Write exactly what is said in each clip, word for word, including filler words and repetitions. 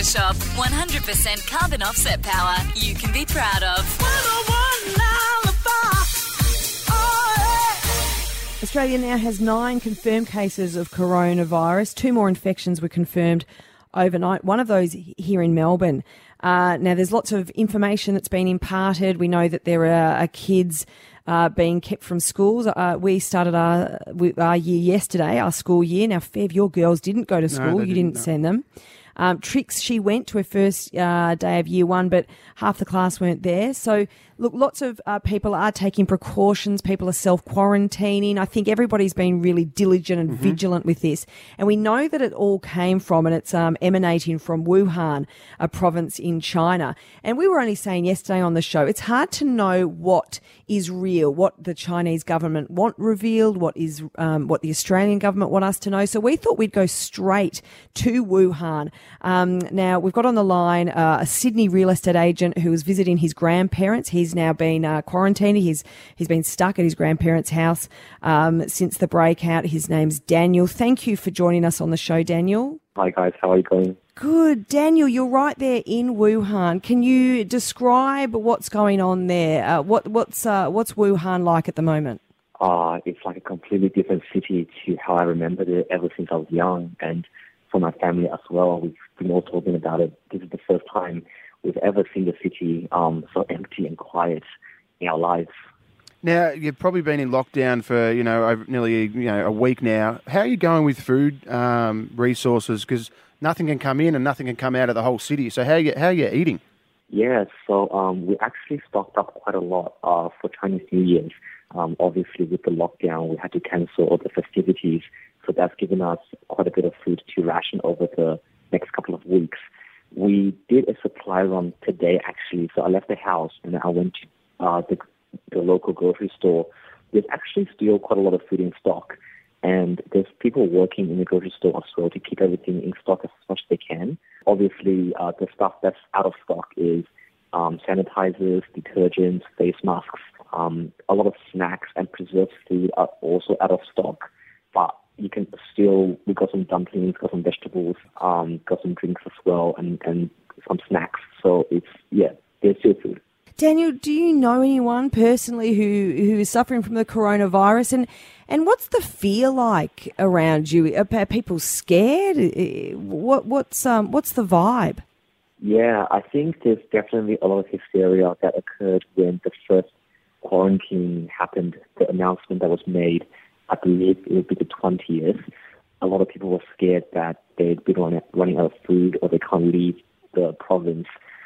Shop. one hundred percent carbon offset power you can be proud of. Australia now has nine confirmed cases of coronavirus. Two more infections were confirmed overnight, one of those here in Melbourne. Uh, now, there's lots of information that's been imparted. We know that there are, are kids uh, being kept from schools. Uh, we started our, our year yesterday, our school year. Now, Fev, your girls didn't go to school. No, you didn't, didn't no. send them. Um, Trix, she went to her first uh, day of year one, but half the class weren't there. So, look, lots of uh, people are taking precautions. People are self-quarantining. I think everybody's been really diligent and mm-hmm. vigilant with this. And we know that it all came from, and it's um, emanating from Wuhan, a province in China. And we were only saying yesterday on the show, it's hard to know what is real, what the Chinese government want revealed, what is um, what the Australian government want us to know. So we thought we'd go straight to Wuhan. Um, now, we've got on the line uh, a Sydney real estate agent who was visiting his grandparents. He's now been uh, quarantined. He's he's been stuck at his grandparents' house um, since the breakout. His name's Daniel. Thank you for joining us on the show, Daniel. Hi, guys. How are you going? Good. Daniel, you're right there in Wuhan. Can you describe what's going on there? Uh, what what's uh, what's Wuhan like at the moment? Uh, it's like a completely different city to how I remembered it ever since I was young. And for my family as well, we've been all talking about it. This is the first time we've ever seen the city um, so empty and quiet in our lives. Now, you've probably been in lockdown for, you know, over nearly you know, a week now. How are you going with food um, resources? Because nothing can come in and nothing can come out of the whole city. So how are you, how are you eating? Yeah, so um, we actually stocked up quite a lot uh, for Chinese New Year's. Um, obviously, with the lockdown, we had to cancel all the festivities. So that's given us quite a bit of food to ration over the next couple of weeks. We did a supply run today, actually. So I left the house and then I went to uh, the, the local grocery store. There's actually still quite a lot of food in stock. And there's people working in the grocery store as well to keep everything in stock as much as they can. Obviously, uh, the stuff that's out of stock is um, sanitizers, detergents, face masks. Um, a lot of snacks and preserved food are also out of stock. But you can still, we got some dumplings, got some vegetables, um, got some drinks as well, and, and some snacks. So it's, yeah, there's still food. Daniel, do you know anyone personally who, who is suffering from the coronavirus? And, and what's the fear like around you? Are, are people scared? What, what's, um, what's the vibe? Yeah, I think there's definitely a lot of hysteria that occurred when the first quarantine happened, the announcement that was made. I believe it would be the twentieth. A lot of people were scared that they'd be running out of food or they can't leave the province,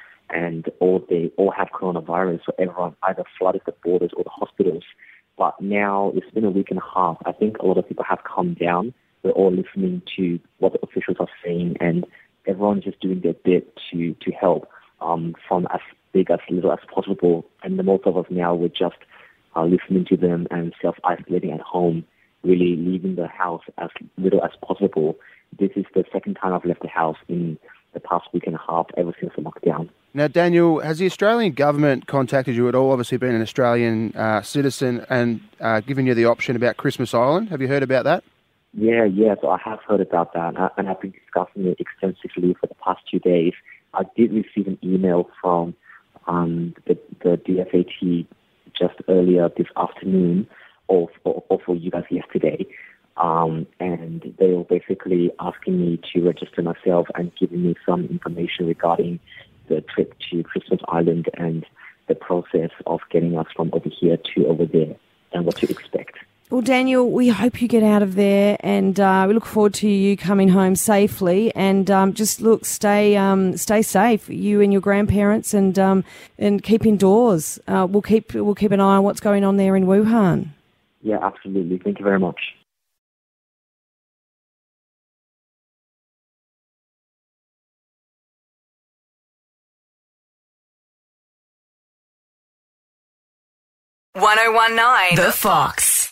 and or they all have coronavirus, so everyone either flooded the borders or the hospitals. But now it's been a week and a half. I think a lot of people have calmed down. We're all listening to what the officials are saying, and everyone's just doing their bit to, to help um, from as big as little as possible. And the most of us now, we're just uh, listening to them and self-isolating at home, really leaving the house as little as possible. This is the second time I've left the house in the past week and a half ever since the lockdown. Now, Daniel, has the Australian government contacted you at all? Obviously being an Australian uh, citizen and uh, given you the option about Christmas Island. Have you heard about that? Yeah, yeah, so I have heard about that, and I've been discussing it extensively for the past two days. I did receive an email from um, the, the D F A T just earlier this afternoon, or, or, or for you guys yesterday, um, and they were basically asking me to register myself and giving me some information regarding the trip to Christmas Island and the process of getting us from over here to over there and what to expect. Well, Daniel, we hope you get out of there, and uh, we look forward to you coming home safely. And um, just look, stay, um, stay safe, you and your grandparents, and um, and keep indoors. Uh, we'll keep we'll keep an eye on what's going on there in Wuhan. Yeah, absolutely. Thank you very much. one oh one point nine The Fox.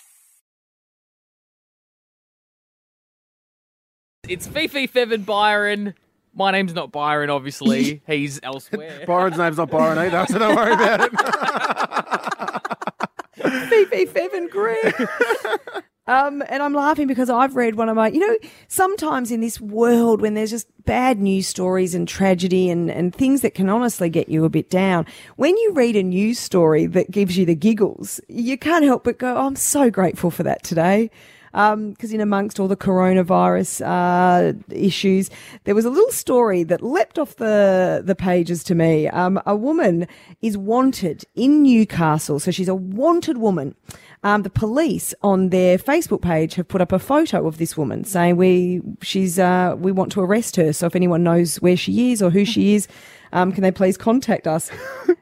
It's Fifi, Fev and Byron. My name's not Byron, obviously. He's elsewhere. Byron's name's not Byron either, so don't worry about it. Fifi, Fev and Greg. Um, and I'm laughing because I've read one of my, you know, sometimes in this world when there's just bad news stories and tragedy and, and things that can honestly get you a bit down, when you read a news story that gives you the giggles, you can't help but go, oh, I'm so grateful for that today. Um, because in amongst all the coronavirus uh, issues, there was a little story that leapt off the, the pages to me. Um, a woman is wanted in Newcastle, so she's a wanted woman. Um, the police on their Facebook page have put up a photo of this woman saying we she's uh, we want to arrest her. So if anyone knows where she is or who she is, um, can they please contact us?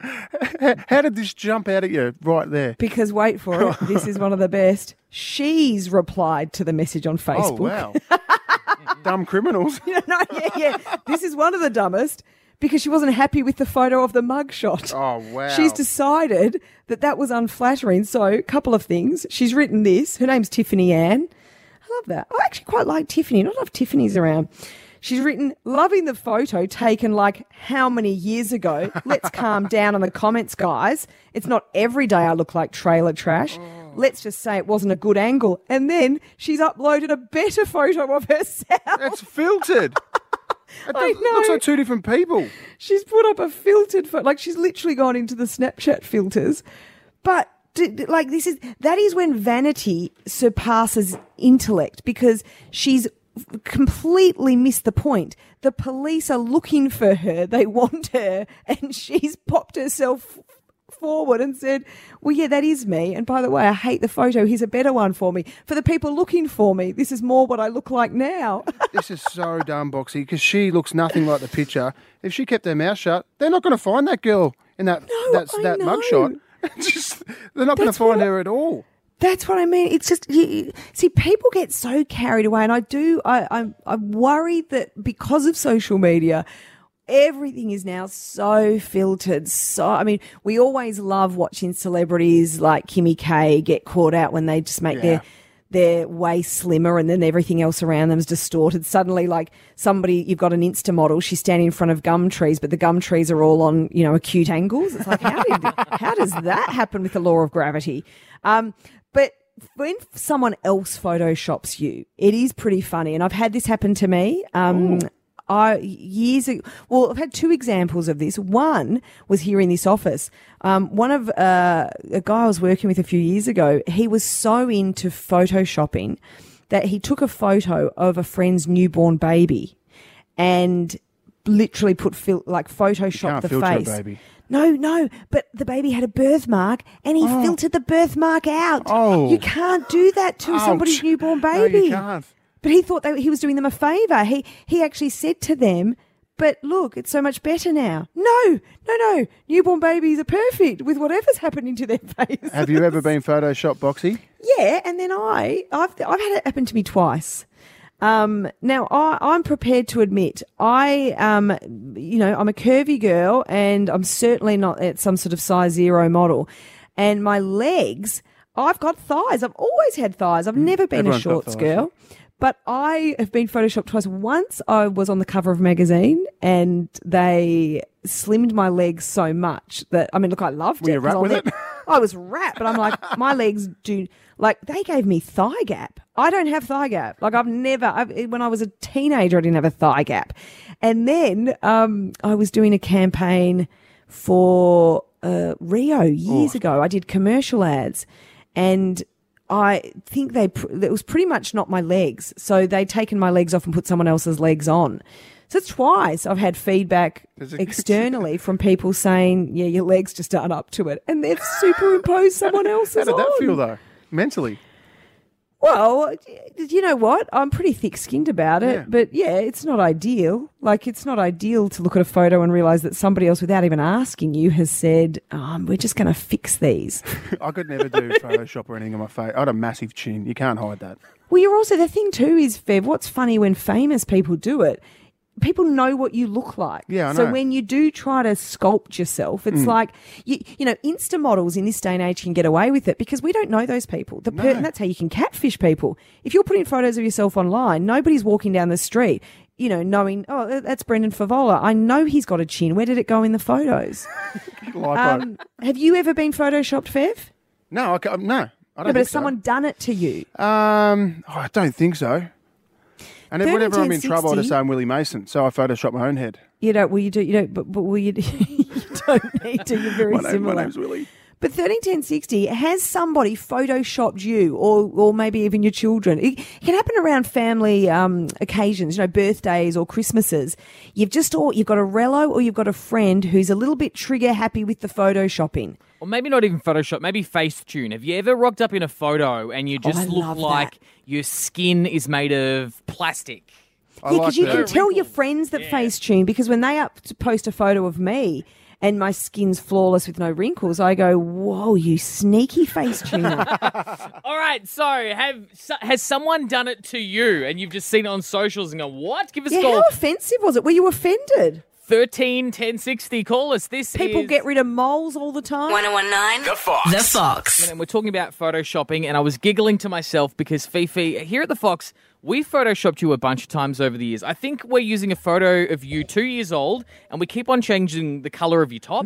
How did this jump out at you right there? Because wait for it, this is one of the best. She's replied to the message on Facebook. Oh wow, dumb criminals. no, no, yeah, yeah. This is one of the dumbest. Because she wasn't happy with the photo of the mugshot. Oh, wow. She's decided that that was unflattering. So, a couple of things. She's written this. Her name's Tiffany Ann. I love that. I actually quite like Tiffany. Not a lot of Tiffany's around. She's written, loving the photo taken like how many years ago. Let's calm down on the comments, guys. It's not every day I look like trailer trash. Oh. Let's just say it wasn't a good angle. And then she's uploaded a better photo of herself. It's filtered. It I know. looks like two different people. She's put up a filtered photo. Like, she's literally gone into the Snapchat filters. But, d- d- like, this is, that is when vanity surpasses intellect, because she's completely missed the point. The police are looking for her. They want her. And she's popped herself forward and said, well, yeah, that is me. And by the way, I hate the photo. Here's a better one for me. For the people looking for me, this is more what I look like now. This is so dumb, Boxy, because she looks nothing like the picture. If she kept her mouth shut, they're not going to find that girl in that No, that, I that know. mugshot. Just, they're not going to That's find what I- her at all. That's what I mean. It's just, you, see, people get so carried away. And I do, I, I'm, I'm worried that because of social media, everything is now so filtered. So, I mean, we always love watching celebrities like Kimmy K get caught out when they just make Yeah. their their waist slimmer and then everything else around them is distorted. Suddenly, like somebody, you've got an Insta model, she's standing in front of gum trees, but the gum trees are all on, you know, acute angles. It's like, how did, how does that happen with the law of gravity? Um, but when someone else photoshops you, it is pretty funny. And I've had this happen to me. Um, I years ago, well, I've had two examples of this. One was here in this office. Um, one of uh, a guy I was working with a few years ago, he was so into photoshopping that he took a photo of a friend's newborn baby and literally put fil- like photoshopped can't the filter a face. baby. No, no, but the baby had a birthmark and he filtered the birthmark out. Oh. You can't do that to Ouch. somebody's newborn No, baby. you can't. But he thought that he was doing them a favour. He he actually said to them, but look, it's so much better now. No, no, no. Newborn babies are perfect with whatever's happening to their face. Have you ever been photoshopped, Boxy? Yeah, and then I, I've, I've had it happen to me twice. Um, now, I, I'm prepared to admit, I, um, you know, I'm a curvy girl and I'm certainly not at some sort of size zero model. And my legs, I've got thighs. I've always had thighs. I've never been Everyone's a got shorts thighs, girl. But I have been photoshopped twice. Once I was on the cover of a magazine and they slimmed my legs so much that, I mean, look, I loved Were it. you 'cause wrapped I with was it? like- I was wrapped, but I'm like, my legs do, like, they gave me thigh gap. I don't have thigh gap. Like, I've never, I've, when I was a teenager, I didn't have a thigh gap. And then um, I was doing a campaign for uh, Rio years Oh. ago. I did commercial ads and I think they, pr- it was pretty much not my legs. So they'd taken my legs off and put someone else's legs on. So twice I've had feedback There's a- externally from people saying, yeah, your legs just aren't up to it. And they've superimposed someone else's How did that on. feel, though, mentally? Well, you know what? I'm pretty thick-skinned about it. Yeah. But, yeah, it's not ideal. Like, it's not ideal to look at a photo and realise that somebody else, without even asking you, has said, um, we're just going to fix these. I could never do Photoshop or anything on my face. I had a massive chin. You can't hide that. Well, you're also, the thing too is, Fev, what's funny when famous people do it, people know what you look like. Yeah, I So know. when you do try to sculpt yourself, it's like, you, you know, Insta models in this day and age can get away with it because we don't know those people. The per- No. and that's how you can catfish people. If you're putting photos of yourself online, nobody's walking down the street, you know, knowing, oh, that- that's Brendan Favola. I know he's got a chin. Where did it go in the photos? Lipo. um, have you ever been photoshopped, Fev? no, I, ca- no. I No, don't but think has so. someone done it to you? Um, oh, I don't think so. And then whenever I'm in thirteen, trouble, I just sixty. say I'm Willie Mason. So I Photoshop my own head. You don't. Well, you do. You don't. But, but well, you, you don't need to. You're very My, name, similar. my name's Willie. But thirteen ten sixty, has somebody photoshopped you or or maybe even your children? It can happen around family um, occasions, you know, birthdays or Christmases. You've just or you've got a relo or you've got a friend who's a little bit trigger happy with the photoshopping. Or maybe not even Photoshop, maybe Facetune. Have you ever rocked up in a photo and you Oh, I just look love like that. your skin is made of plastic? I Yeah, like because you the- can tell your Wrinkles. friends that Yeah. Facetune, because when they up to post a photo of me and my skin's flawless with no wrinkles, I go, whoa, you sneaky Facetuner. All right, so have so, has someone done it to you and you've just seen it on socials and go, what? Give us Yeah, a call. how offensive was it? Were you offended? thirteen ten sixty. Call us. This People is... get rid of moles all the time. one oh one nine The Fox. The Fox. And we're talking about photoshopping, and I was giggling to myself because Fifi, here at the Fox, we photoshopped you a bunch of times over the years. I think we're using a photo of you two years old, and we keep on changing the colour of your top.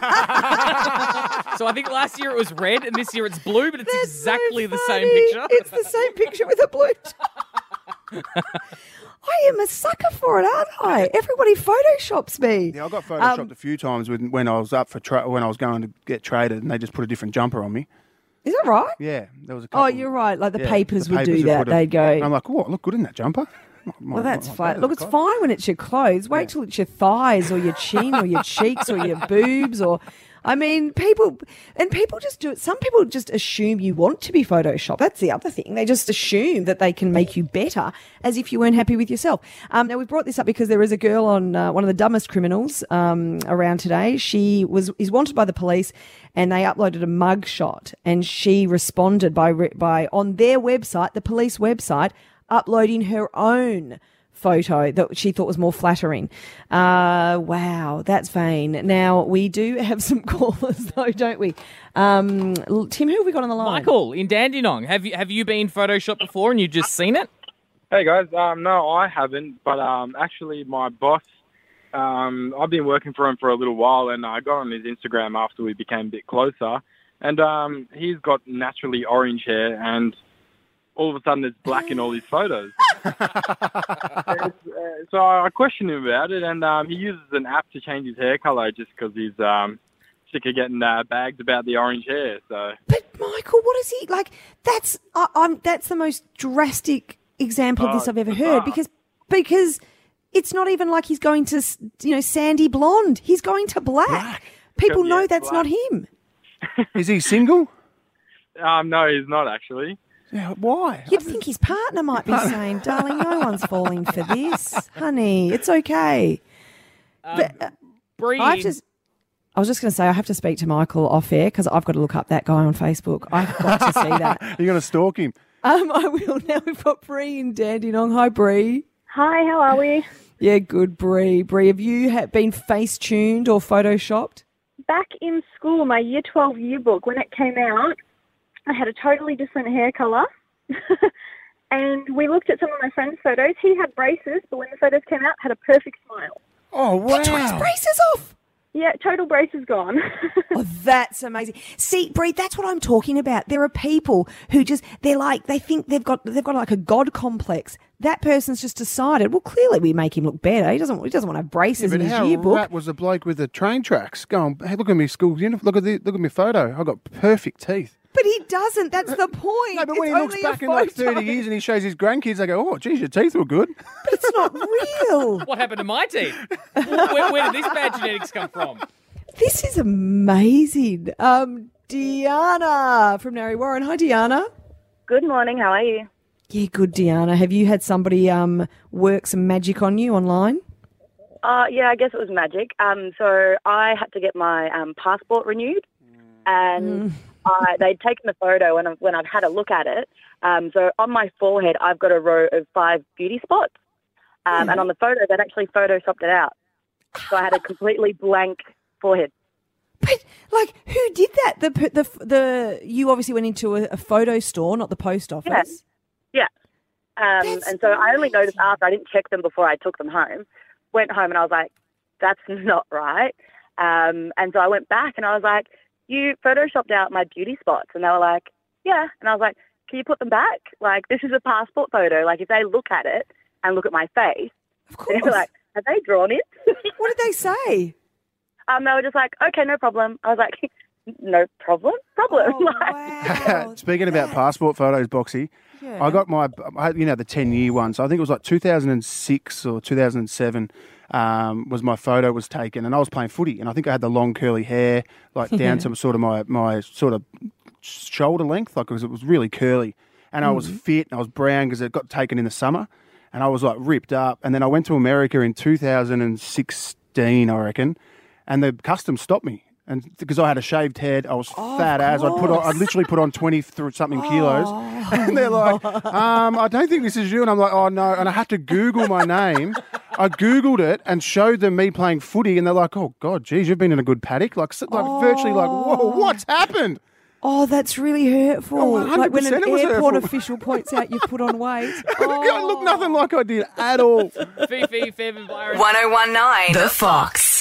So I think last year it was red, and this year it's blue, but it's That's exactly so the same funny. picture. It's the same picture with a blue top. I am a sucker for it, aren't I? Everybody photoshops me. Yeah, I got photoshopped Um, a few times when, when I was up for tra- when I was going to get traded, and they just put a different jumper on me. Is that right? Yeah, there was a Oh, couple. you're right. Like the yeah, papers the would do papers that. put a- They'd go, And I'm like, oh, I look good in that jumper. well, that's fine. Look, it's fine when it's your clothes. Wait till it's your thighs or your chin or your cheeks or your boobs or... I mean, people, and people just do it. Some people just assume you want to be photoshopped. That's the other thing. They just assume that they can make you better as if you weren't happy with yourself. Um, now, we brought this up because there is a girl on uh, one of the dumbest criminals um, around today. She was is wanted by the police and they uploaded a mug shot and she responded by, re- by on their website, the police website, uploading her own photo that she thought was more flattering. Uh, wow, that's vain. Now, we do have some callers, though, don't we? Um, L- Tim, who have we got on the line? Michael, in Dandenong, have you have you been photoshopped before and you've just seen it? Hey guys, um, no, I haven't, but um, actually my boss, um, I've been working for him for a little while, and I got on his Instagram after we became a bit closer, and um, he's got naturally orange hair, and all of a sudden it's black in all his photos. uh, so I questioned him about it, and um, he uses an app to change his hair color just because he's um, sick of getting uh, bagged about the orange hair. So. But, Michael, what is he, like, that's, I I'm, that's the most drastic example of this Oh, I've ever bizarre. heard because, because it's not even like he's going to, you know, sandy blonde. He's going to black. People Yeah, know that's black. not him. Is he single? Um, no, he's not actually. Yeah, why? You'd think his partner might be saying, darling, no one's falling for this. Honey, it's okay. But, uh, Bree, I have to, I was just going to say, I have to speak to Michael off air because I've got to look up that guy on Facebook. I've got to see that. You're going to stalk him. Um, I will. Now we've got Bree in Dandenong. Hi, Bree. Hi, how are we? Yeah, good, Bree. Bree, have you ha- been face-tuned or photoshopped? Back in school, my year twelve yearbook, when it came out, I had a totally different hair colour. And we looked at some of my friends' photos. He had braces, but when the photos came out, had a perfect smile. Oh, wow. Took his braces off. Yeah, total braces gone. Oh, that's amazing. See, Bree, that's what I'm talking about. There are people who just, they're like, they think they've got, they've got like a God complex. That person's just decided, well, clearly we make him look better. He doesn't, he doesn't want to have braces Yeah, in but his how yearbook. rat was the bloke with the train tracks? Go on, hey, look at me school uniform. Look at the, look at my photo. I got perfect teeth. But he doesn't. That's the point. No, but It's when he looks only a back in like photo. thirty years and he shows his grandkids, they go, oh, geez, your teeth were good. But it's not real. what happened to my teeth? where, where did this bad genetics come from? This is amazing. Um, Deanna from Narry Warren. Hi, Deanna. Good morning, how are you? Yeah, good, Deanna. Have you had somebody um work some magic on you online? Uh, yeah, I guess it was magic. Um, so I had to get my um, passport renewed, and I, they'd taken the photo when, I, when I've had a look at it. Um, so on my forehead, I've got a row of five beauty spots, um, and on the photo, they'd actually photoshopped it out. So I had a completely blank forehead. But like, who did that? The the the you obviously went into a, a photo store, not the post office. Yeah. Um, That's and so I only noticed after. I didn't check them before I took them home. Went home and I was like, that's not right. Um, and so I went back and I was like, you photoshopped out my beauty spots. And they were like, yeah. And I was like, can you put them back? Like, this is a passport photo. Like, if they look at it and look at my face, Of course. they're like, have they drawn it? What did they say? um, they were just like, okay, no problem. I was like, no problem, problem. Oh, Like, wow. Speaking about passport photos, Boxy, Yeah. I got my, I- you know, the ten-year one. So I think it was like two thousand six or two thousand seven um, was my photo was taken, and I was playing footy, and I think I had the long curly hair, like down to sort of my, my sort of shoulder length, like it was, it was really curly, and I was fit, and I was brown because it got taken in the summer, and I was like ripped up, and then I went to America in two thousand sixteen, I reckon, and the customs stopped me. And because I had a shaved head, I was fat as. I'd put on, I'd literally put on twenty through something kilos, and they're like, um, "I don't think this is you." And I'm like, "Oh no!" And I had to Google my name. I Googled it and showed them me playing footy, and they're like, "Oh God, geez, you've been in a good paddock." Like, so- like virtually, like, "Whoa, what's happened?" Oh, that's really hurtful. Oh, like when an one hundred percent it was airport hurtful. official points out you put on weight. I look nothing like I did at all. Fifi, Fev and Byron. one oh one nine The Fox.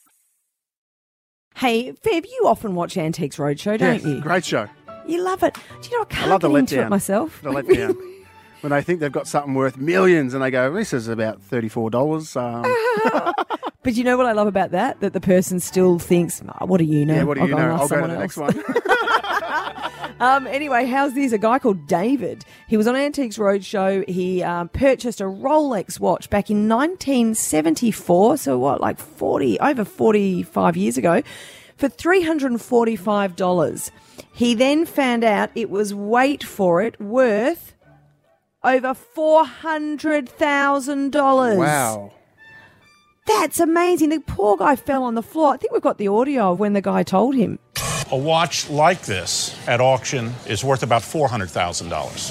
Hey, Fev, you often watch Antiques Roadshow, don't Yeah, you? great show. You love it. Do you know, I can't I love the get into it letdown. myself. The letdown. When they think they've got something worth millions, and they go, "This is about thirty-four dollars." Um, But you know what I love about that? That the person still thinks, oh, what do you know? yeah, what do I'll you go and know? ask I'll go to someone the else. next one. Um, anyway, how's this? A guy called David. He was on Antiques Roadshow. He um, purchased a Rolex watch back in nineteen seventy-four. So what, like forty, over forty-five years ago, for three hundred forty-five dollars. He then found out it was, wait for it, worth over four hundred thousand dollars. Wow. That's amazing. The poor guy fell on the floor. I think we've got the audio of when the guy told him. A watch like this at auction is worth about four hundred thousand dollars.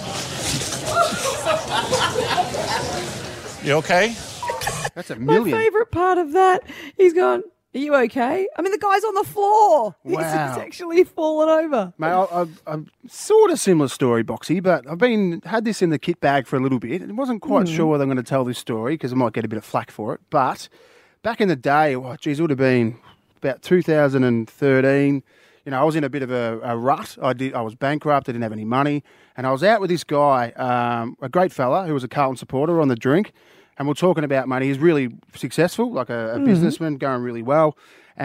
You okay? That's a My million. favourite part of that, he's gone, are you okay? I mean, the guy's on the floor. He's, Wow. he's actually fallen over. Mate, I, I, I'm sort of similar story, Boxy, but I've been had this in the kit bag for a little bit, and wasn't quite Hmm. sure whether I'm going to tell this story because I might get a bit of flack for it. But back in the day, oh, geez, it would have been about two thousand thirteen. You know, I was in a bit of a, a rut. I did. I was bankrupt. I didn't have any money, and I was out with this guy, um, a great fella who was a Carlton supporter on the drink. And we're talking about money. He's really successful, like a, a businessman, going really well.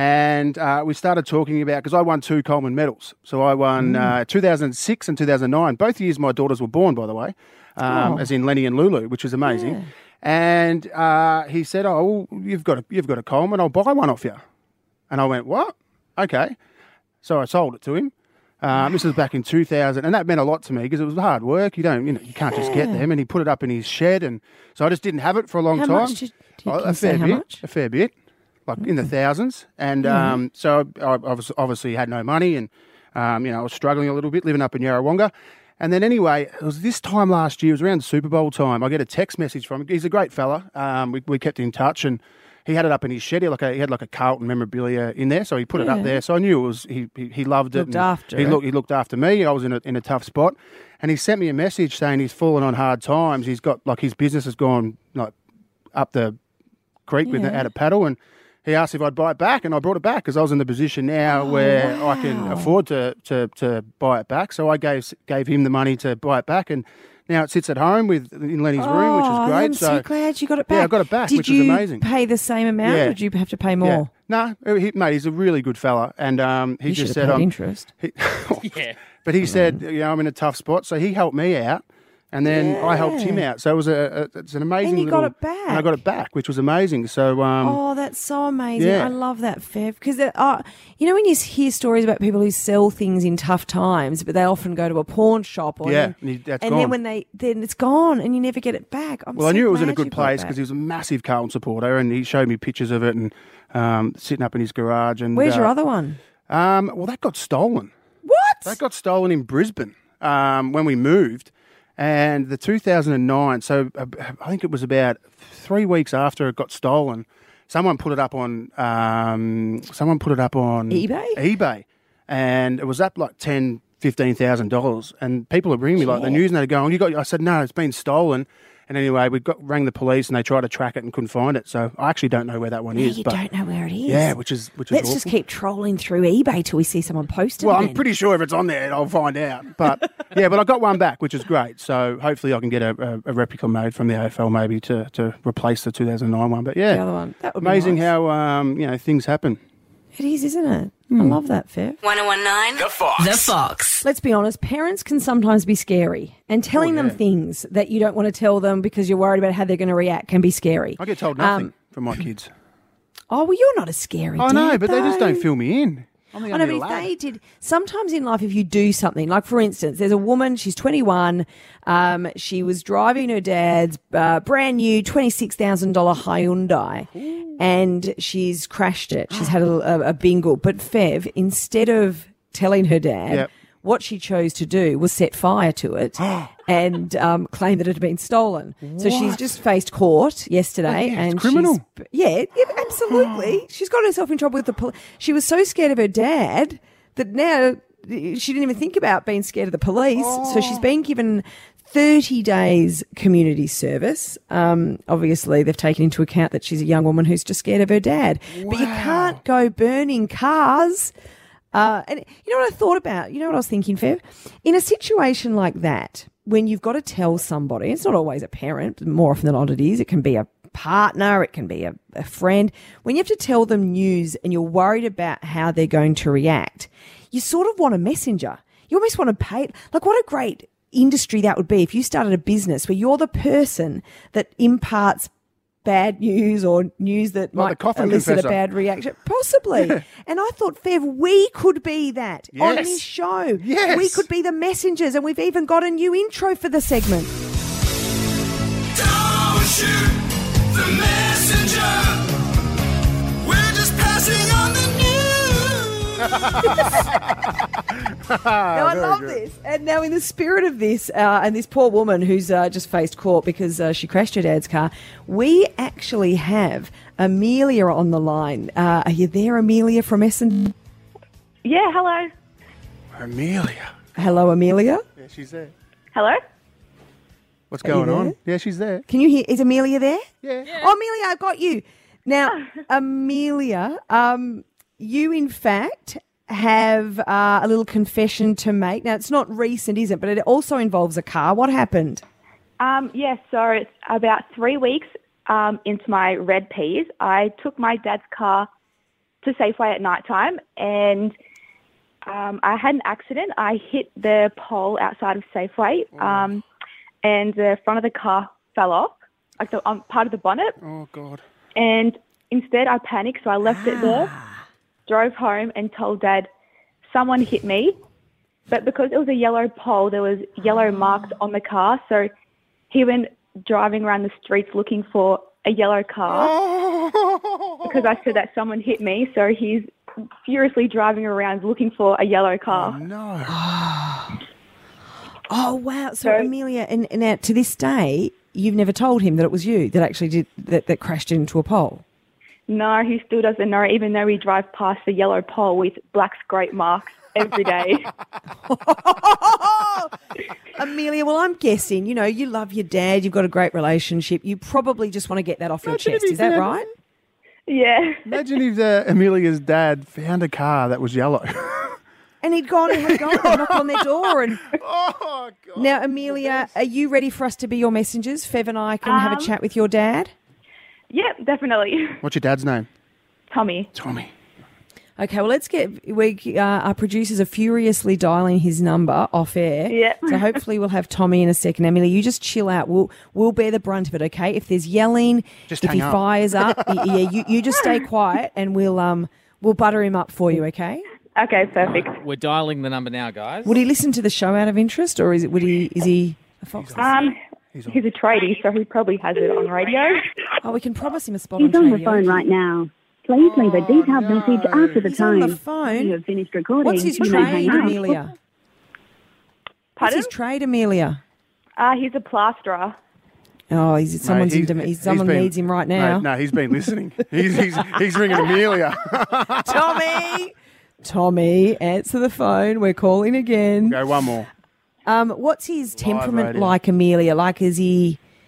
And uh, we started talking about, because I won two Coleman medals. So I won uh, two thousand six and two thousand nine. Both years my daughters were born, by the way, um, Oh. as in Lenny and Lulu, which is amazing. Yeah. And uh, he said, "Oh, well, you've got a, you've got a Coleman. I'll buy one off you." And I went, "What? Okay." So I sold it to him. Um, this was back in two thousand, and that meant a lot to me because it was hard work. You don't, you know, you can't just get them. And he put it up in his shed, and so I just didn't have it for a long How time. much did- did Oh, you a say fair how bit, much? a fair bit, like in the thousands. And um, so I obviously, obviously had no money, and um, you know, I was struggling a little bit living up in Yarrawonga. And then anyway, it was this time last year. It was around Super Bowl time. I get a text message from him. He's a great fella. Um, we, we kept in touch, and he had it up in his shed. He, like a, he had like a Carlton memorabilia in there, so he put it Yeah. up there. So I knew it was he. He, he loved it. Looked and after he it. looked. He looked after me. I was in a in a tough spot, and he sent me a message saying he's fallen on hard times. He's got like his business has gone like up the creek with Yeah. at a paddle, and he asked if I'd buy it back, and I brought it back because I was in the position now where I can wow. afford to, to to buy it back. So I gave gave him the money to buy it back, and now it sits at home with in Lenny's room, which Oh, is great. I'm so, glad you got it back. Yeah, I got it back, Did which was you amazing. pay the same amount, Yeah. or did you have to pay more? Yeah. No, he, mate, he's a really good fella, and um, he You just should have said, paid um, interest. he, Yeah. but he said, you know, I'm in a tough spot, so he helped me out, and then I helped him Yeah. out. So it was a, a it's an amazing. And you got little- it back. And I got it back, which was amazing. So um, Oh, that's so amazing. yeah. I love that, Fev. Because, uh, you know, when you hear stories about people who sell things in tough times, but they often go to a pawn shop. Or Yeah, then- and you- that's and gone. then when they, then it's gone and you never get it back. I'm Well, so I knew it was in a glad good you got it place back. because he was a massive Carlton supporter, and he showed me pictures of it and um, sitting up in his garage. And Where's uh, your other one? Um, well, that got stolen. What? That got stolen in Brisbane um, when we moved, and the two thousand nine. So uh, I think it was about three weeks after it got stolen. Someone put it up on. Um, someone put it up on eBay? eBay, and it was up like ten, fifteen thousand dollars. And people are ringing me like the news, and they're going, "You got?" I said, "No, it's been stolen." And anyway, we got rang the police and they tried to track it and couldn't find it. So I actually don't know where that one Yeah, is. you but don't know where it is. Yeah, which is which is Let's awful. just keep trolling through eBay till we see someone post it. Well, then. I'm pretty sure if it's on there, I'll find out. But yeah, but I got one back, which is great. So hopefully I can get a, a, a replica made from the A F L maybe to, to replace the two thousand nine one. But yeah, The other one. That would be amazing nice. how um, you know things happen. It is, isn't it? I Hmm. love that, Fev. ten nineteen The Fox. The Fox. Let's be honest, parents can sometimes be scary. And telling them Oh, yeah. things that you don't want to tell them because you're worried about how they're going to react can be scary. I get told nothing Um, from my kids. Oh, well, you're not as scary, I know, Dad, but they just though. don't fill me in. I'm the I know, only but if lad. they did, sometimes in life, if you do something, like for instance, there's a woman, she's twenty-one, um, she was driving her dad's uh, brand new twenty-six thousand dollars Hyundai, and she's crashed it. She's had a, a, a bingle. But Fev, instead of telling her dad, Yep. what she chose to do was set fire to it and um, claim that it had been stolen. So she's just faced court yesterday, Oh, yeah, it's and criminal. she's yeah, yeah, absolutely. She's got herself in trouble with the police. She was so scared of her dad that now she didn't even think about being scared of the police. So she's been given thirty days community service. Um, obviously, they've taken into account that she's a young woman who's just scared of her dad. But you can't go burning cars. Uh, and you know what I thought about? You know what I was thinking, Fev? In a situation like that, when you've got to tell somebody, it's not always a parent, more often than not it is, it can be a partner, it can be a, a friend. When you have to tell them news and you're worried about how they're going to react, you sort of want a messenger. You almost want to pay. Like, what a great industry that would be if you started a business where you're the person that imparts bad news or news that Like the might coffin elicit confessor. a bad reaction. Possibly. And I thought, Fev, we could be that on Yes. this show. Yes. We could be the messengers, and we've even got a new intro for the segment. Don't shoot the messenger. We're just passing on the news. Now, I love this. And now, in the spirit of this, uh, and this poor woman who's uh, just faced court because uh, she crashed her dad's car, we actually have Amelia on the line. Uh, are you there, Amelia from Essendon? Yeah, hello. Amelia. Hello, Amelia. Yeah, she's there. Hello? What's Are you going there? on? Yeah, she's there. Can you hear? Is Amelia there? Yeah. Oh, Amelia, I got you. Now, Amelia, um, you in fact have uh, a little confession to make. Now, it's not recent, is it? But it also involves a car. What happened? Um, yeah, so it's about three weeks um, into my red peas. I took my dad's car to Safeway at night time, and um, I had an accident. I hit the pole outside of Safeway, um, and the front of the car fell off, like the um, part of the bonnet. Oh, God. And instead, I panicked, so I left it there, drove home, and told Dad someone hit me. But because it was a yellow pole, there was yellow marks on the car, so he went driving around the streets looking for a yellow car because I said that someone hit me. So he's furiously driving around looking for a yellow car. No. Oh, wow. So, So- Amelia, and, and now to this day, you've never told him that it was you that actually did that, that crashed into a pole? No, he still doesn't know, even though we drive past the yellow pole with black scrape marks every day. Amelia, well, I'm guessing, you know, you love your dad, you've got a great relationship. You probably just want to get that off your Imagine if chest. he Is that did. right? Yeah. Imagine if uh, Amelia's dad found a car that was yellow. And he'd gone and had gone and knocked on their door. And Oh, God. now, Amelia, are you ready for us to be your messengers? Fev and I can have a Um, chat with your dad. Yeah, definitely. What's your dad's name? Tommy. Tommy. Okay, well, let's get. We uh, our producers are furiously dialing his number off air. Yeah. So hopefully we'll have Tommy in a second. Amelia, you just chill out. We'll we'll bear the brunt of it. Okay. If there's yelling, Just if hang he up. fires up, y- yeah, you, you just stay quiet and we'll um we'll butter him up for you. Okay. Okay, perfect. We're dialing the number now, guys. Would he listen to the show out of interest, or is it? Would he? Is he a fox? Um, He's on. he's a tradie, so he probably has it on radio. Oh, we can promise him a spot He's on on the radio. phone right now. Please leave a detailed no. message after the He's on tone. the phone? You have finished recording. What's his You may trade, hang up. Amelia? What's Pardon? his trade, Amelia? Uh, he's a plasterer. Oh, he's someone's Mate, in dem- he's, someone been- needs him right now. Mate, no, he's been listening. he's, he's, he's ringing Amelia. Tommy, Tommy, answer the phone. We're calling again. Go one more. Um, what's his temperament radio. like, Amelia? Like, is he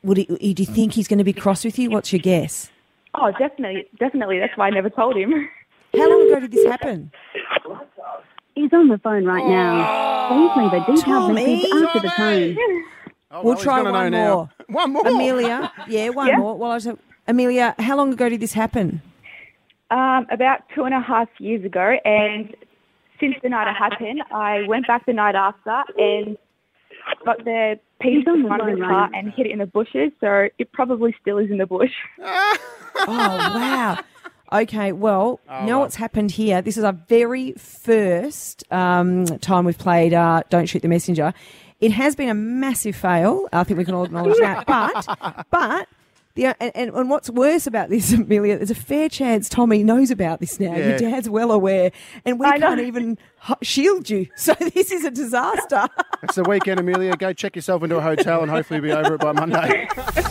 would he, do you think he's going to be cross with you? What's your guess? Oh, definitely, definitely. That's why I never told him. How long ago did this happen? He's on the phone right now. Please leave a detailed Tommy. message after the tone. Oh, We'll well, try he's gonna one know more. now. One more. Amelia, yeah, one Yeah? more. Well, I was, Amelia, how long ago did this happen? Um, about two and a half years ago, and since the night it happened, I went back the night after and got the piece He's on in the front of phone the right car now. and hit it in the bushes, so it probably still is in the bush. Oh, wow. Okay, well, Oh, you know well. what's happened here? This is our very first um, time we've played uh, Don't Shoot the Messenger. It has been a massive fail. I think we can all acknowledge that. But, but the, and, and, and what's worse about this, Amelia, there's a fair chance Tommy knows about this now. Yeah. Your dad's well aware, and we I know. can't even h- shield you. So this is a disaster. It's the weekend, Amelia. Go check yourself into a hotel and hopefully be over it by Monday.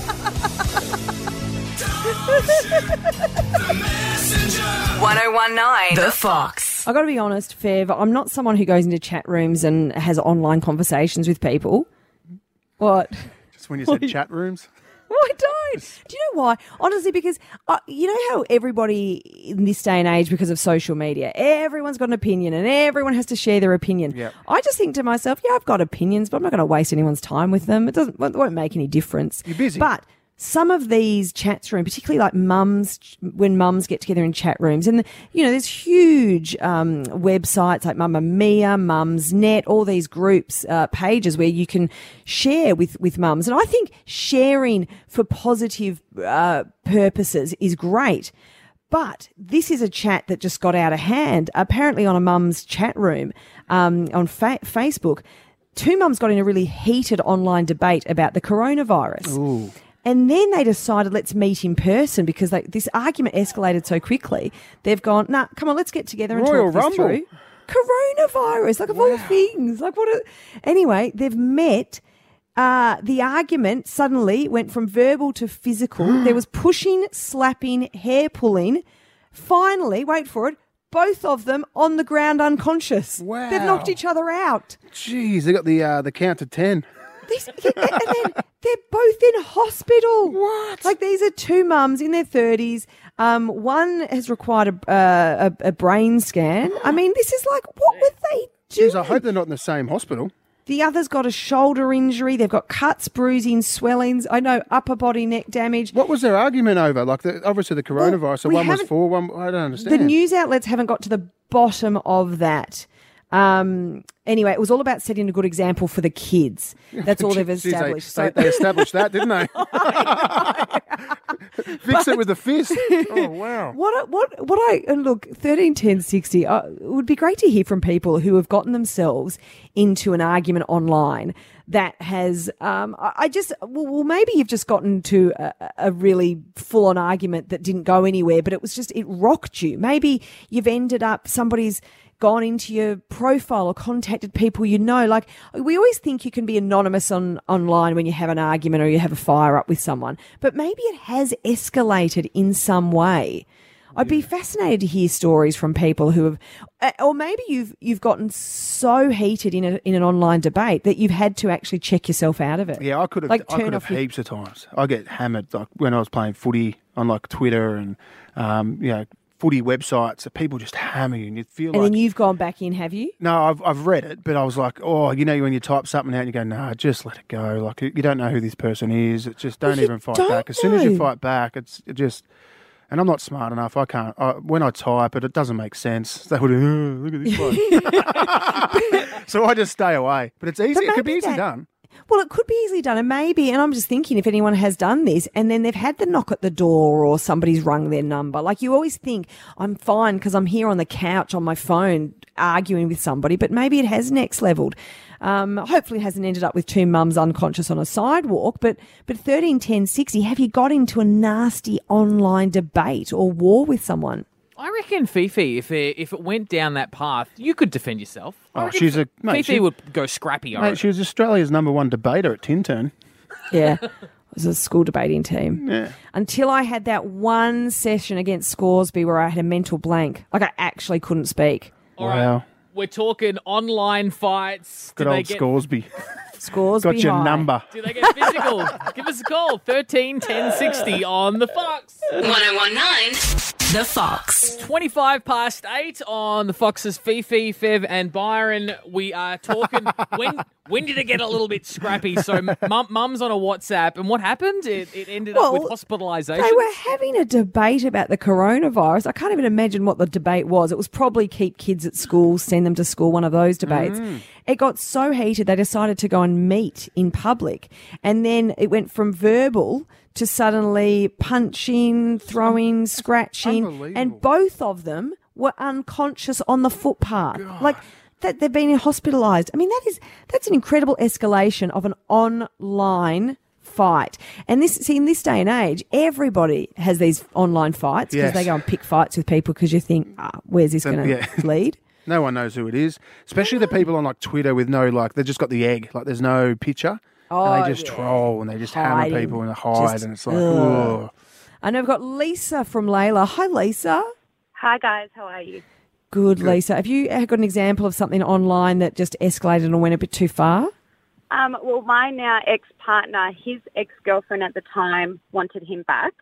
one oh one nine The Fox. I got to be honest, Fev, I'm not someone who goes into chat rooms and has online conversations with people. What? Just when you said chat rooms. Well, I don't. Do you know why? Honestly, because uh, you know how everybody in this day and age, because of social media, everyone's got an opinion and everyone has to share their opinion. Yep. I just think to myself, yeah, I've got opinions, but I'm not going to waste anyone's time with them. It doesn't. It won't make any difference. You're busy. But some of these chat rooms, particularly like mums, when mums get together in chat rooms, and you know, there's huge um, websites like Mamma Mia, Mums Net, all these groups, uh, pages where you can share with with mums. And I think sharing for positive uh, purposes is great. But this is a chat that just got out of hand. Apparently, on a mum's chat room um, on fa- Facebook, two mums got in a really heated online debate about the coronavirus. Ooh. And then they decided, let's meet in person because they, this argument escalated so quickly. They've gone, nah, come on, let's get together and Royal talk this Rumble. through. Coronavirus, like of all things. Like what? A, anyway, they've met. Uh, the argument suddenly went from verbal to physical. There was pushing, slapping, hair pulling. Finally, wait for it, both of them on the ground unconscious. Wow. They've knocked each other out. Jeez, they got the uh, the count to ten. This, and then they're both in hospital. What? Like these are two mums in their thirties. Um, one has required a, uh, a, a brain scan. I mean, this is like, what were they doing? Jeez, I hope they're not in the same hospital. The other's got a shoulder injury. They've got cuts, bruising, swellings. I know upper body, neck damage. What was their argument over? Like, the, obviously the coronavirus. So we one was haven't- for, one. I don't understand. The news outlets haven't got to the bottom of that. Um, anyway, it was all about setting a good example for the kids. That's all they've Jeez, they- established. They, So- they established that, didn't they? Fix it with a fist. Oh wow. What I- what what I and look thirteen ten sixty. Uh, it would be great to hear from people who have gotten themselves into an argument online that has. Um, I, I just well, well, maybe you've just gotten to a, a really full on argument that didn't go anywhere, but it was just it rocked you. Maybe you've ended up somebody's gone into your profile or contacted people you know. Like, we always think you can be anonymous on online when you have an argument or you have a fire up with someone, but maybe it has escalated in some way. I'd be fascinated to hear stories from people who have, uh, or maybe you've you've gotten so heated in a, in an online debate that you've had to actually check yourself out of it. Yeah, I could have. Like, I turn could have off your- heaps of times. I get hammered like when I was playing footy on like Twitter and um, you know, footy websites. That people just hammer you, and you feel And like. then you've gone back in, have you? No, I've I've read it, but I was like, oh, you know, when you type something out and you go, nah, just let it go. Like, you don't know who this person is. It's just don't you even fight don't back. As soon as you know. fight back, it's it just. And I'm not smart enough. I can't. I, when I type it, it doesn't make sense. They would, oh, look at this one. So I just stay away. But it's easy. But It could be maybe easily that- done. Well, it could be easily done, and maybe, and I'm just thinking if anyone has done this and then they've had the knock at the door or somebody's rung their number. Like, you always think, I'm fine because I'm here on the couch on my phone arguing with somebody, but maybe it has next leveled. Um, hopefully it hasn't ended up with two mums unconscious on a sidewalk, but but thirteen ten sixty, have you got into a nasty online debate or war with someone? I reckon Fifi, if it, if it went down that path, you could defend yourself. I Oh, reckon she's a- mate, Fifi she- would go scrappy. I Mate, reckon. she was Australia's number one debater at Tintern. Yeah. It was a school debating team. Yeah. Until I had that one session against Scoresby where I had a mental blank. Like, I actually couldn't speak. All right. Wow. We're talking online fights. Good Did they old get Scoresby. Scores Got be your high. number. Do they get physical? Give us a call. thirteen ten sixty on the Fox. one oh one nine The Fox. twenty-five past eight on the Fox's Fifi, Fev and Byron. We are talking, when when did it get a little bit scrappy? So mum, mum's on a WhatsApp, and what happened? It, it ended Well, up with hospitalisation. They were having a debate about the coronavirus. I can't even imagine what the debate was. It was probably keep kids at school, send them to school, one of those debates. Mm. It got so heated they decided to go and meet in public. And then it went from verbal to suddenly punching, throwing, scratching. Unbelievable. And both of them were unconscious on the footpath. Like that they've been hospitalised. I mean, that is that's an incredible escalation of an online fight. And this, see, in this day and age, everybody has these online fights because Yes. they go and pick fights with people because you think, ah, where's this Then- going to yeah. lead? No one knows who it is, especially the people on like Twitter with no like they've just got the egg, like there's no picture, Oh, and they just yeah. troll and they just Hiding. hammer people and they hide, Just, and it's like, ugh. oh, I know we've got Lisa from Layla. Hi, Lisa. Hi guys, how are you? Good, Lisa. Have you got an example of something online that just escalated and went a bit too far? Um, well, my now ex-partner, his ex-girlfriend at the time wanted him back.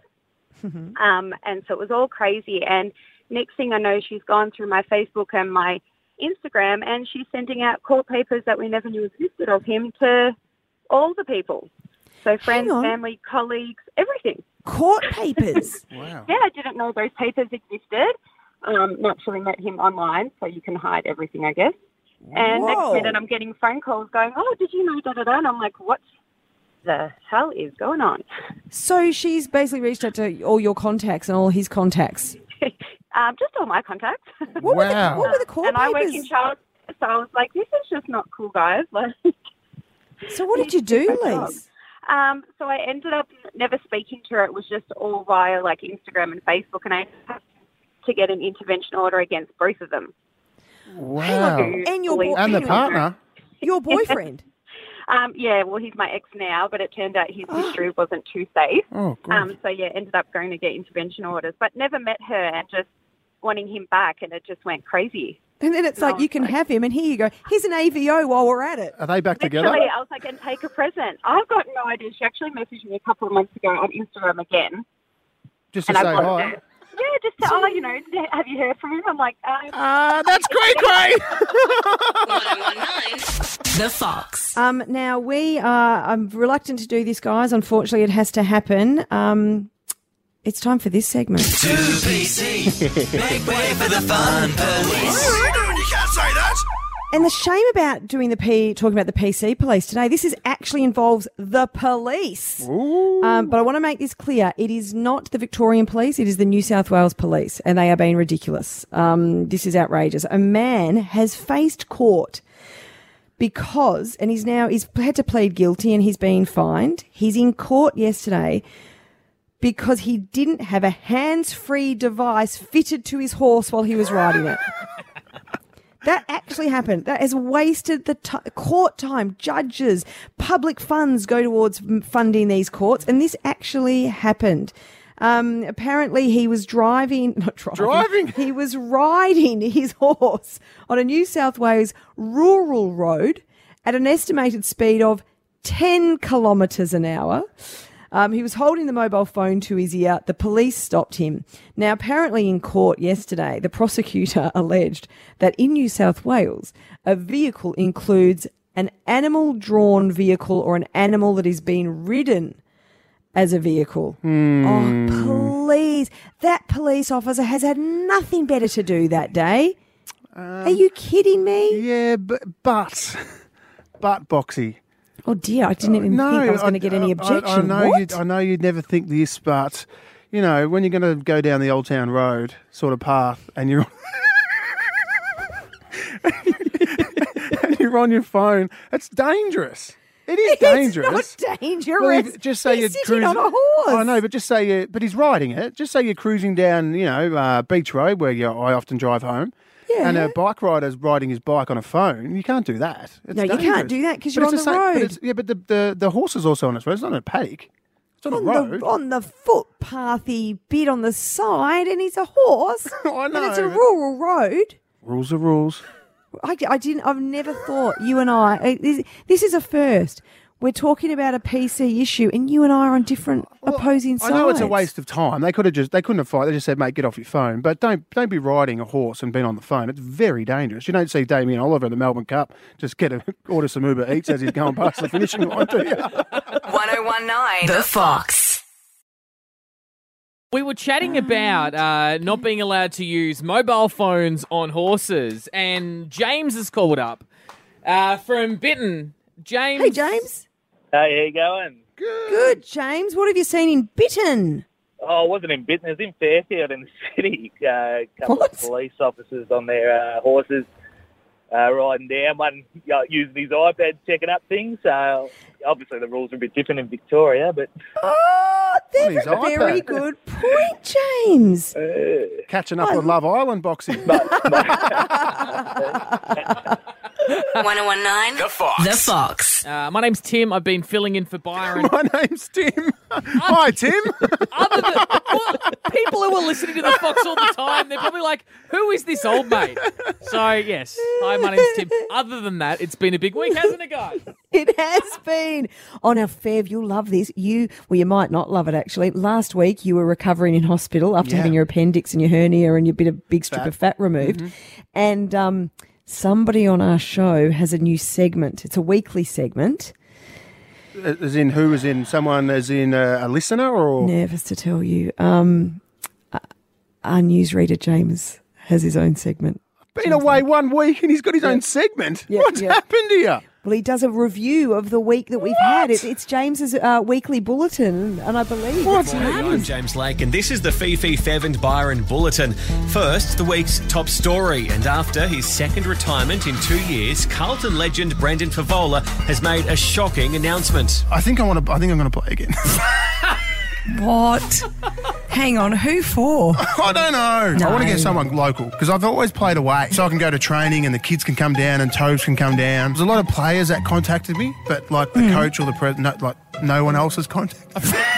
Um, and so it was all crazy. And next thing I know, she's gone through my Facebook and my Instagram and she's sending out court papers that we never knew existed of him to all the people. So friends, on. family, colleagues, everything. Court papers? wow. Yeah, I didn't know those papers existed. Um, naturally met him online, so you can hide everything, I guess. And Whoa. next minute I'm getting phone calls going, oh, did you know da-da-da? And I'm like, what the hell is going on? So she's basically reached out to all your contacts and all his contacts. Um, just all my contacts. What were the, Wow. what were the court and I work papers? in child, so I was like, this is just not cool, guys. Like, So what did you do, Lise? Um, so I ended up never speaking to her. It was just all via like Instagram and Facebook, and I had to get an intervention order against both of them. Wow. And your, boy- And the hang on. partner. Your boyfriend. Um, yeah, well, he's my ex now, but it turned out his history wasn't too safe. Oh, God. Um, so, yeah, ended up going to get intervention orders, but never met her and just wanting him back, and it just went crazy. And then it's like, you can have him, and here you go. Here's an A V O while we're at it. Are they back together? Literally, I was like, and take a present. I've got no idea. She actually messaged me a couple of months ago on Instagram again. Just to and say I hi. wanted to- Yeah, just to, oh, you know, have you heard from him? I'm like, uh, Ah, that's great, great. one oh one nine The Fox. Um, now, we are, I'm reluctant to do this, guys. Unfortunately, it has to happen. Um, it's time for this segment. two P C. Make way for the fun police. You can't say that. And the shame about doing the P, talking about the P C police today, this is actually involves the police. Um, but I want to make this clear. It is not the Victorian police. It is the New South Wales police, and they are being ridiculous. Um, this is outrageous. A man has faced court because, and he's now, he's had to plead guilty and he's been fined. He's in court yesterday because he didn't have a hands-free device fitted to his horse while he was riding it. That actually happened. That has wasted the t- court time. Judges, public funds go towards m- funding these courts, and this actually happened. Um, apparently, he was driving, not driving, Driving? he was riding his horse on a New South Wales rural road at an estimated speed of ten kilometres an hour. Um, he was holding the mobile phone to his ear. The police stopped him. Now, apparently in court yesterday, the prosecutor alleged that in New South Wales, a vehicle includes an animal-drawn vehicle or an animal that is being ridden as a vehicle. Oh, please. That police officer has had nothing better to do that day. Are you kidding me? Yeah, but, but, but, Boxy. Oh, dear. I didn't even No, think I was going to get any I- objection. I, I know What? you'd, I know you'd never think this, but you know when you're going to go down the Old Town Road sort of path, and you're and you're on your phone, it's dangerous. It is dangerous. It's not dangerous. Well, if- just say He's you're sitting cruising on a horse. I know, but just say you. But he's riding it. Just say you're cruising down, you know, uh, Beach Road where you, I often drive home. Yeah. And a bike rider's riding his bike on a phone. You can't do that. It's No, you can't dangerous. do that 'cause But you're it's on the same- but road. it's- yeah, but the, the, the horse is also on its road. It's not a paddock. It's on, on a road. the on the footpathy bit on the side, and he's a horse. I And it's a know. rural road. Rules are rules. I, I didn't. I've never thought you and I. uh, This, this is a first. We're talking about a P C issue, and you and I are on different opposing sides. I know it's a waste of time. They could have just they couldn't have fought. They just said, "Mate, get off your phone." But don't don't be riding a horse and being on the phone. It's very dangerous. You don't see Damien Oliver in the Melbourne Cup just get a order some Uber Eats as he's going past the finishing line, do you? one oh one nine The Fox. We were chatting about uh, not being allowed to use mobile phones on horses, and James has called up uh, from Bitten. James. Hey, James. Hey, how you going? Good. Good, James. What have you seen in Bitten? Oh, I wasn't in Bitten. It was in Fairfield in the city. Uh, a couple What? of police officers on their uh, horses uh, riding down. One uh, using his iPad checking up things. Uh, obviously, the rules are a bit different in Victoria, but... Oh, On his that's a very iPad. good point, James. Uh, Catching up on Love Island boxing. one oh one nine The Fox. The Fox. Uh, my name's Tim. I've been filling in for Byron. My name's Tim. Hi, Tim. Other than well, people who are listening to the Fox all the time, they're probably like, "Who is this old mate?" So yes, hi, my name's Tim. Other than that, it's been a big week, hasn't it, guys? It has been. Oh, now, Fev, you'll love this. You, well, you might not love it, actually. Last week, you were recovering in hospital after Yeah. having your appendix and your hernia and your bit of big strip Fat. of fat removed. And um, somebody on our show has a new segment. It's a weekly segment. As in who? As in someone? As in uh, a listener? Or Nervous to tell you. Um, uh, our newsreader, James, has his own segment. been away one week and he's got his own segment. Yeah, What's yeah. happened here? Well, he does a review of the week that we've had. It, it's James's uh, weekly bulletin, and I believe What's it's Morning, I'm James Lake, and this is the Fifi, Fev and Byron Bulletin. First, the week's top story, and after his second retirement in two years, Carlton legend Brendan Favola has made a shocking announcement. I think I want to. I think I'm going to play again. What? Hang on, who for? I don't know. No. I want to get someone local because I've always played away, so I can go to training and the kids can come down and Tobes can come down. There's a lot of players that contacted me, but like the coach or the president, no, like no one else has contacted.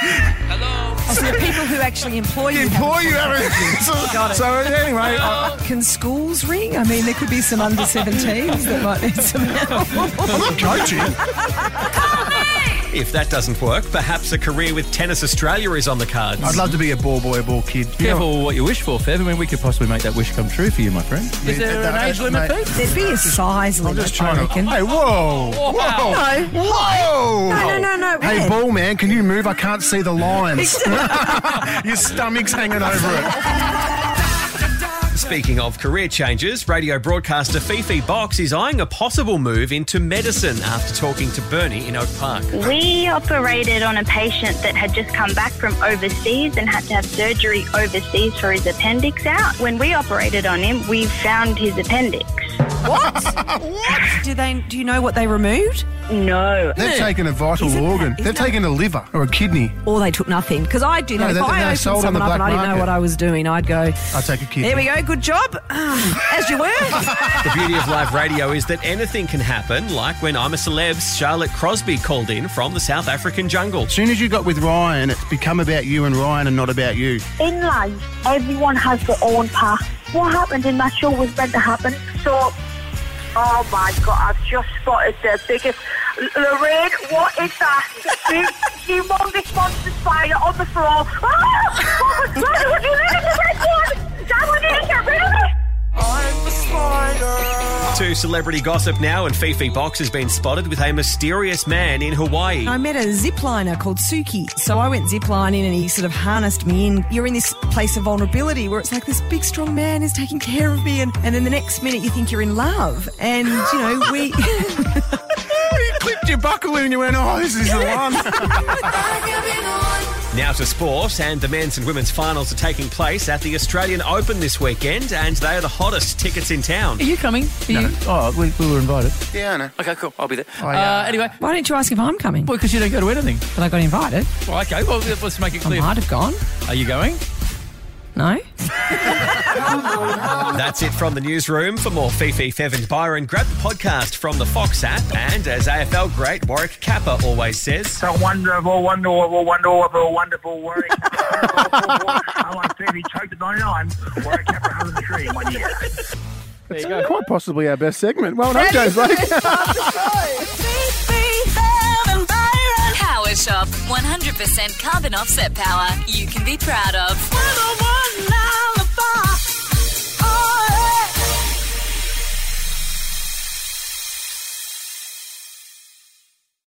Oh, so the people who actually employ you. Employ you, haven't everything. So, Got it. so anyway, I, Can schools ring? I mean, there could be some under seventeens that might need some help. I'm not coaching. If that doesn't work, perhaps a career with Tennis Australia is on the cards. I'd love to be a ball boy, a ball kid. You know, Careful what you wish for, Fev. I mean, we could possibly make that wish come true for you, my friend. Is there an age limit, mate? There'd be a size I'm limit, just trying I to. reckon. Hey, whoa, whoa, No. whoa! No, no, no, no. Hey, Ed. ball man, can you move? I can't see the lines. Your stomach's hanging over it. Speaking of career changes, radio broadcaster Fifi Box is eyeing a possible move into medicine after talking to Bernie in Oak Park. We operated on a patient that had just come back from overseas and had to have surgery overseas for his appendix out. When we operated on him, we found his appendix. What? What? Do they? Do you know what they removed? No. They've taken a vital Isn't that- organ. isn't They've that- taken a liver or a kidney. Or they took nothing? Because I do that. No, if they- I they're opened sold on someone the up and black I didn't know market. what I was doing, I'd go, I'll take a kidney. there we go, good job. Ah, as you were. The beauty of live radio is that anything can happen, like when I'm a Celeb's Charlotte Crosby called in from the South African jungle. As soon as you got with Ryan, it's become about you and Ryan and not about you. In life, everyone has their own path. What happened in that show was meant to happen. So, oh my God, I've just spotted the biggest. Lorraine, what is that? Big, humongous monster spider on the floor. Ah! Oh, God, would you let it get one? Someone need to get rid of it. I'm the spider. To celebrity gossip now, and Fifi Box has been spotted with a mysterious man in Hawaii. I met a zipliner called Suki. So I went ziplining and he sort of harnessed me in. You're in this place of vulnerability where it's like this big, strong man is taking care of me. And, and then the next minute you think you're in love. And, you know, we... You clipped your buckle and you went, oh, this is the one. Now to sport, and the men's and women's finals are taking place at the Australian Open this weekend, and they are the hottest tickets in town. Are you coming? Are you? Oh, we, we were invited. Yeah, I know. Okay, cool. I'll be there. Oh, yeah. uh, anyway, Why don't you ask if I'm coming? well, because you don't go to anything. But I got invited. Well, okay, well, let's make it I clear. might have gone. Are you going? No? That's it from the newsroom. For more Fifi, Fev and Byron, grab the podcast from the Fox app, and as A F L great Warwick Kappa always says... So wonderful, wonderful, wonderful, wonderful Warwick. I like Phoebe choked at ninety-nine. Warwick Kappa one hundred three in one year. There you go. Quite possibly our best segment. Well done, James Blake. Power Shop. one hundred percent carbon offset power you can be proud of. one oh one Alibi.